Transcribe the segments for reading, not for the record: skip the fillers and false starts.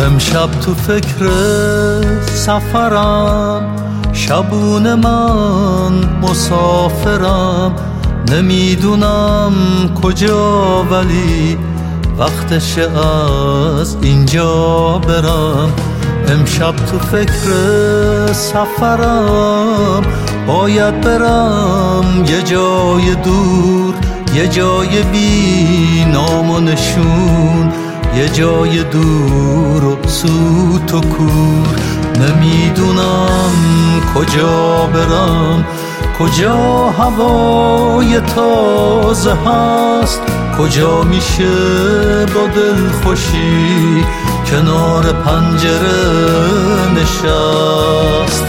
امشب تو فکر سفرم، شبونه من مسافرم، نمیدونم کجا ولی وقتشه از اینجا برم. امشب تو فکر سفرم، باید برم یه جای دور، یه جای بی نام و نشون، یه جای دور و سوت و کور. نمیدونم کجا برم، کجا هوای تازه هست، کجا میشه با دل خوشی کنار پنجره نشست.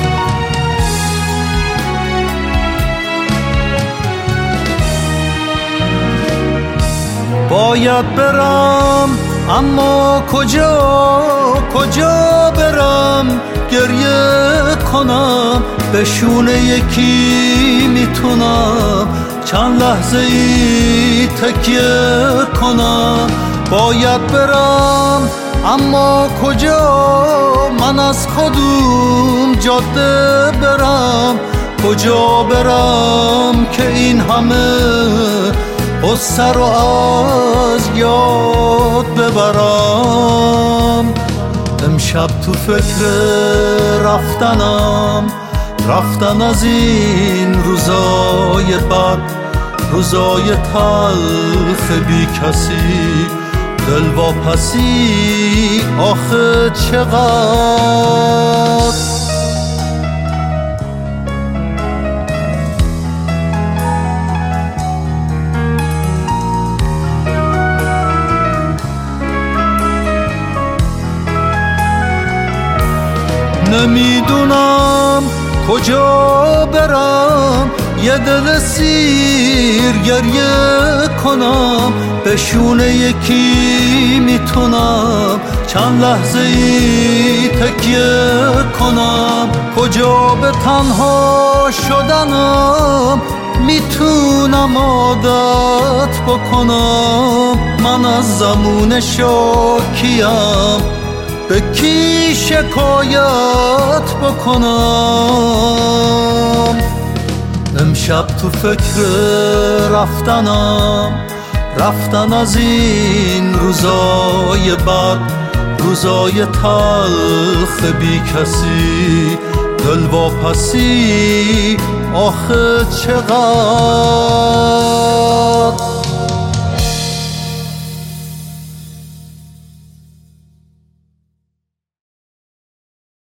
باید برم اما کجا برم، گریه کنم به شونه یکی میتونم، چند لحظه ای تکیه کنم. باید برم اما کجا، من از کدوم جاده برم، کجا برم که این همه قصه رو از یاد ببرم. امشب تو فکر رفتن از این روزای بد، روزای تلخ بی کسی، دلواپسی آخه چقدر. نمیدونم کجا برم، یه دل سیر گریه کنم به شونه یکی میتونم، چند لحظه ای تکیه کنم. کجا به تنها شدنم میتونم عادت بکنم، من از زمون شاکیم به کی شکایت بکنم. امشب تو فکر رفتن از این روزای بد، روزای تلخ بی کسی، دلواپسی آخه چقدر.